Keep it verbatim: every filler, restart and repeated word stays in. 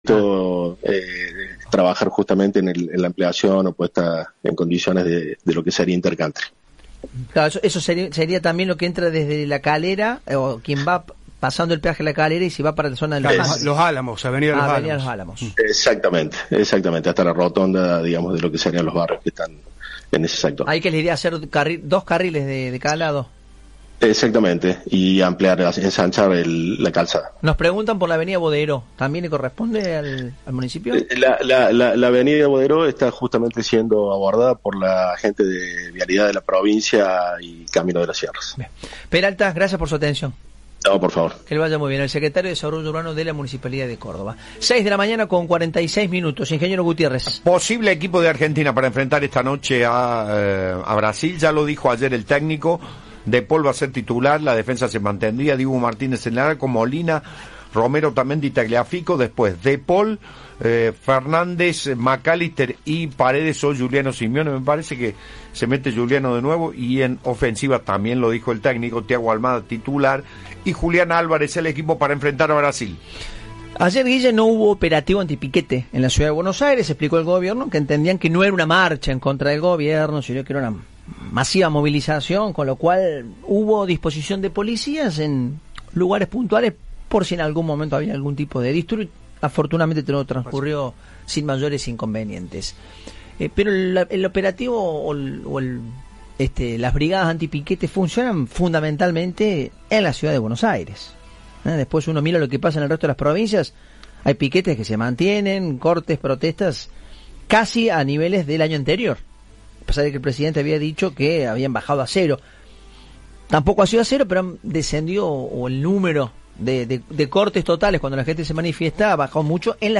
eh, trabajar justamente en, el, en la ampliación o puesta en condiciones de, de lo que sería Intercountry. Claro, eso, eso sería, sería también lo que entra desde La Calera, eh, o quien va pasando el peaje de La Calera y si va para la zona de los, Los, los Álamos, Avenida Los ah, Álamos. Avenida Los Álamos. Exactamente, exactamente, hasta la rotonda, digamos, de lo que serían los barrios que están en ese sector. Hay que la idea hacer carril, dos carriles de, de cada lado. Exactamente, y ampliar, ensanchar el, la calzada. Nos preguntan por la avenida Bodero, ¿también le corresponde al, al municipio? La, la, la, la avenida Bodero está justamente siendo abordada por la gente de Vialidad de la provincia y Camino de las Sierras. Bien. Peralta, gracias por su atención. No, por favor. Que le vaya muy bien. El secretario de Desarrollo Urbano de la Municipalidad de Córdoba. seis de la mañana con cuarenta y seis minutos. Ingeniero Gutiérrez. Posible equipo de Argentina para enfrentar esta noche a, eh, a Brasil, ya lo dijo ayer el técnico. De Paul va a ser titular, la defensa se mantendría, Dibu Martínez en el arco, Molina, Romero también, Di Tagliafico, después De Paul, eh, Fernández, McAllister y Paredes o Juliano Simeone. Me parece que se mete Juliano de nuevo, y en ofensiva también lo dijo el técnico, Thiago Almada titular y Julián Álvarez el equipo para enfrentar a Brasil. Ayer, Guille, no hubo operativo antipiquete en la ciudad de Buenos Aires, explicó el gobierno que entendían que no era una marcha en contra del gobierno, sino que era una masiva movilización, con lo cual hubo disposición de policías en lugares puntuales por si en algún momento había algún tipo de disturbio. Afortunadamente todo transcurrió sin mayores inconvenientes. Eh, pero el, el operativo o, el, o el, este, las brigadas antipiquete funcionan fundamentalmente en la ciudad de Buenos Aires. ¿Eh? Después uno mira lo que pasa en el resto de las provincias, hay piquetes que se mantienen, cortes, protestas, casi a niveles del año anterior. A pesar de que el presidente había dicho que habían bajado a cero. Tampoco ha sido a cero, pero descendió, o el número de, de, de cortes totales cuando la gente se manifiesta ha bajado mucho en la